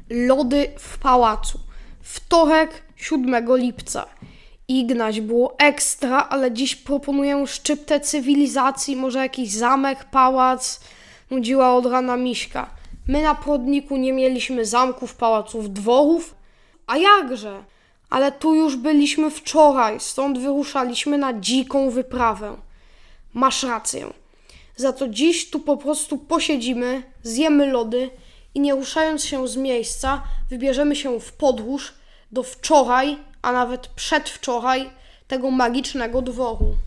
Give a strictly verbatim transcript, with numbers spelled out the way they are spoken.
Lody w pałacu. Wtorek, siódmego lipca. Ignaś, było ekstra, ale dziś proponuję szczyptę cywilizacji, może jakiś zamek, pałac. Nudziła od rana Miśka. My na Prodniku nie mieliśmy zamków, pałaców, dworów. A jakże? Ale tu już byliśmy wczoraj, stąd wyruszaliśmy na dziką wyprawę. Masz rację. Za to dziś tu po prostu posiedzimy, zjemy lody i nie ruszając się z miejsca, wybierzemy się w podróż do wczoraj, a nawet przedwczoraj tego magicznego dworu.